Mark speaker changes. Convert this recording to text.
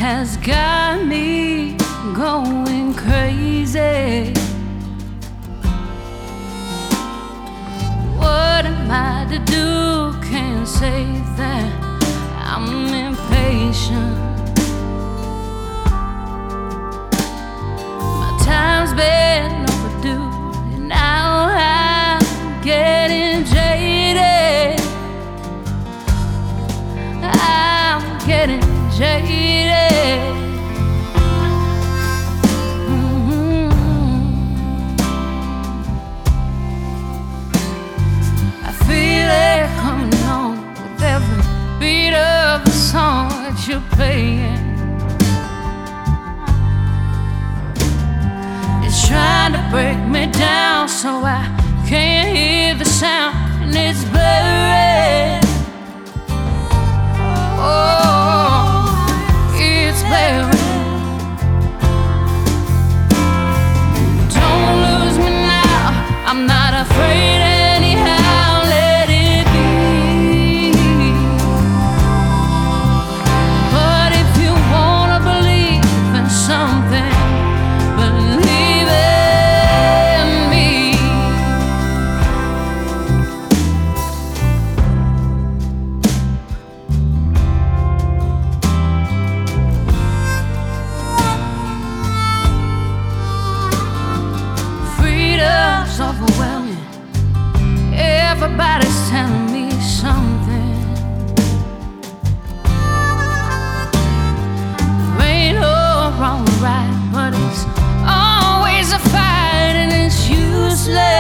Speaker 1: has got me going crazy. What am I to do? Can't say that I'm impatient. My time's been overdue, and now I'm getting jaded. I'm getting jaded. I feel it coming on with every beat of the song that you're playing. It's trying to break me down so I can't hear the sound, and it's blaring. Oh, it's blaring. Don't lose me now, I'm not afraid anyhow. Let it be. But if you wanna believe in something, believe in me. Freedom's overwhelming. Everybody's telling me something. There ain't no wrong or right, but it's always a fight, and it's useless.